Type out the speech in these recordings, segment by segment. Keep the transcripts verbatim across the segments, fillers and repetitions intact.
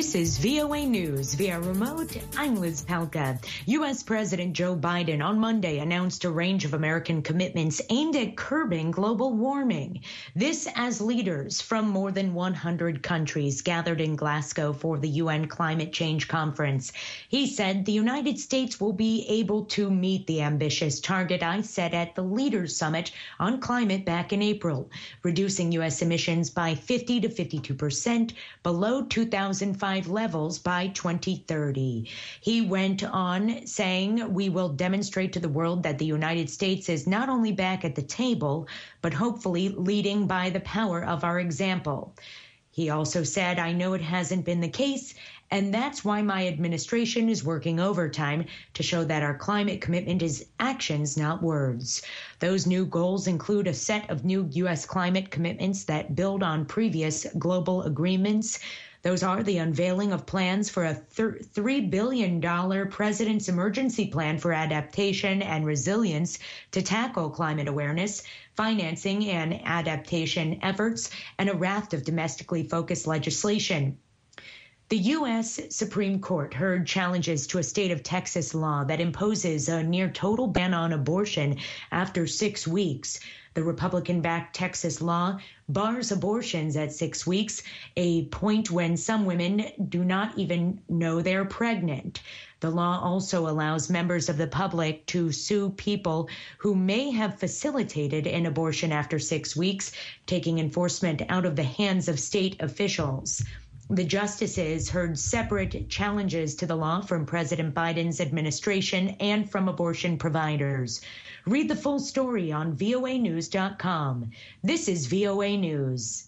This is V O A News via remote. I'm Liz Palka. U S. President Joe Biden on Monday announced a range of American commitments aimed at curbing global warming. This as leaders from more than one hundred countries gathered in Glasgow for the U N Climate Change Conference. He said the United States will be able to meet the ambitious target I set at the Leaders Summit on climate back in April, reducing U S emissions by fifty to fifty-two percent below two thousand five levels by twenty thirty. He went on saying, "We will demonstrate to the world that the United States is not only back at the table, but hopefully leading by the power of our example." He also said, "I know it hasn't been the case, and that's why my administration is working overtime to show that our climate commitment is actions, not words." Those new goals include a set of new U S climate commitments that build on previous global agreements. Those are the unveiling of plans for a three billion dollars President's Emergency Plan for Adaptation and Resilience to tackle climate awareness, financing and adaptation efforts, and a raft of domestically focused legislation. The U S. Supreme Court heard challenges to a state of Texas law that imposes a near total ban on abortion after six weeks. The Republican-backed Texas law bars abortions at six weeks, a point when some women do not even know they're pregnant. The law also allows members of the public to sue people who may have facilitated an abortion after six weeks, taking enforcement out of the hands of state officials. The justices heard separate challenges to the law from President Biden's administration and from abortion providers. Read the full story on V O A news dot com. This is V O A News.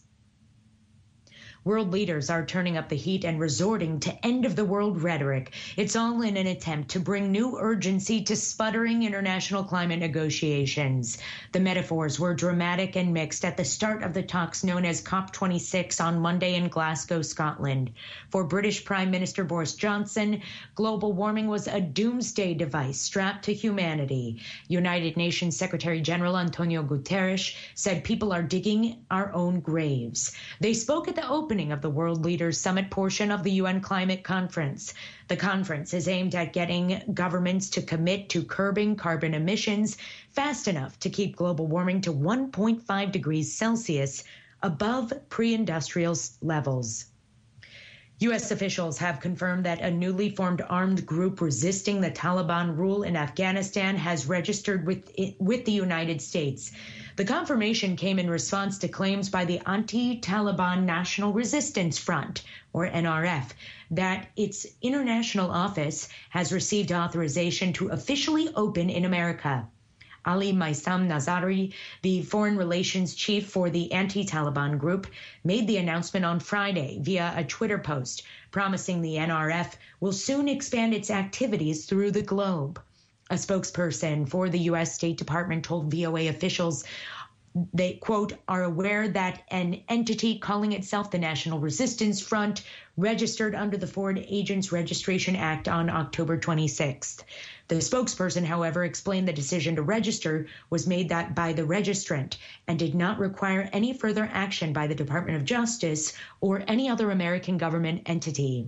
World leaders are turning up the heat and resorting to end-of-the-world rhetoric. It's all in an attempt to bring new urgency to sputtering international climate negotiations. The metaphors were dramatic and mixed at the start of the talks known as COP twenty-six on Monday in Glasgow, Scotland. For British Prime Minister Boris Johnson, global warming was a doomsday device strapped to humanity. United Nations Secretary General Antonio Guterres said people are digging our own graves. They spoke at the opening of the World Leaders Summit portion of the U N Climate Conference. The conference is aimed at getting governments to commit to curbing carbon emissions fast enough to keep global warming to one point five degrees Celsius above pre-industrial levels. U S officials have confirmed that a newly formed armed group resisting the Taliban rule in Afghanistan has registered with, with the United States. The confirmation came in response to claims by the Anti-Taliban National Resistance Front, or N R F, that its international office has received authorization to officially open in America. Ali Maisam Nazari, the foreign relations chief for the anti-Taliban group, made the announcement on Friday via a Twitter post, promising the N R F will soon expand its activities through the globe. A spokesperson for the U S. State Department told V O A officials they, quote, are aware that an entity calling itself the National Resistance Front registered under the Foreign Agents Registration Act on October twenty-sixth. The spokesperson, however, explained the decision to register was made that by the registrant and did not require any further action by the Department of Justice or any other American government entity.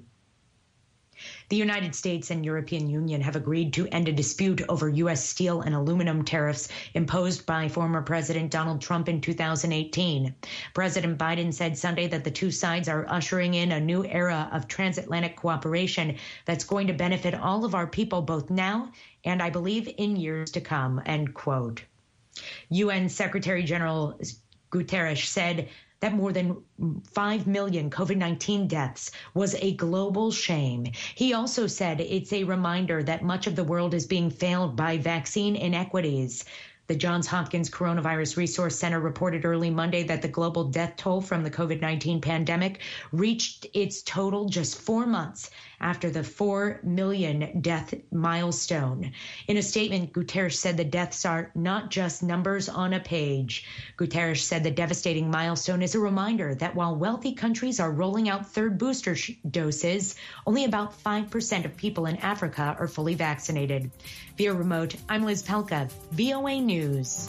The United States and European Union have agreed to end a dispute over U S steel and aluminum tariffs imposed by former President Donald Trump in two thousand eighteen. President Biden said Sunday that the two sides are ushering in a new era of transatlantic cooperation that's going to benefit all of our people both now and I believe in years to come, end quote. U N Secretary General Guterres said that more than five million COVID nineteen deaths was a global shame. He also said it's a reminder that much of the world is being failed by vaccine inequities. The Johns Hopkins Coronavirus Resource Center reported early Monday that the global death toll from the COVID nineteen pandemic reached its total just four months after the four million death milestone. In a statement, Guterres said the deaths are not just numbers on a page. Guterres said the devastating milestone is a reminder that while wealthy countries are rolling out third booster sh- doses, only about five percent of people in Africa are fully vaccinated. Via remote, I'm Liz Pelka, V O A News.